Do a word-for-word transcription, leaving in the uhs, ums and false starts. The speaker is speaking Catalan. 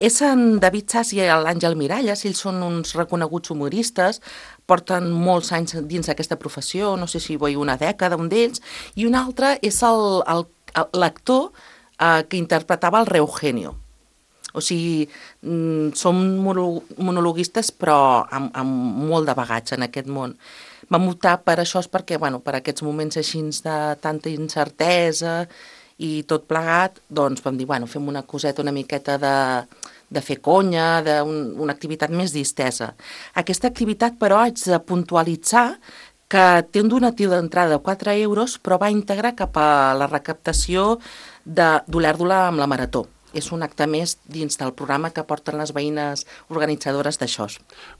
És en David Sass i l'Àngel Miralles, ells són uns reconeguts humoristes, porten molts anys dins d'aquesta professió, no sé si vull una dècada, un d'ells, i un altre és el- el- l'actor eh, que interpretava el Rey Eugenio. O sigui, mm, som mono- monologuistes però amb, amb molt de bagatge en aquest món. Vam optar per això perquè, bueno, per aquests moments així de tanta incertesa i tot plegat, doncs vam dir, bueno, fem una coseta una miqueta de, de fer conya, d'una un, activitat més distesa. Aquesta activitat, però, haig de puntualitzar que té un donatiu d'entrada de quatre euros, però va íntegre cap a la recaptació d'Olèrdola amb la Marató. És un acte més dins del programa que porten les veïnes organitzadores d'això.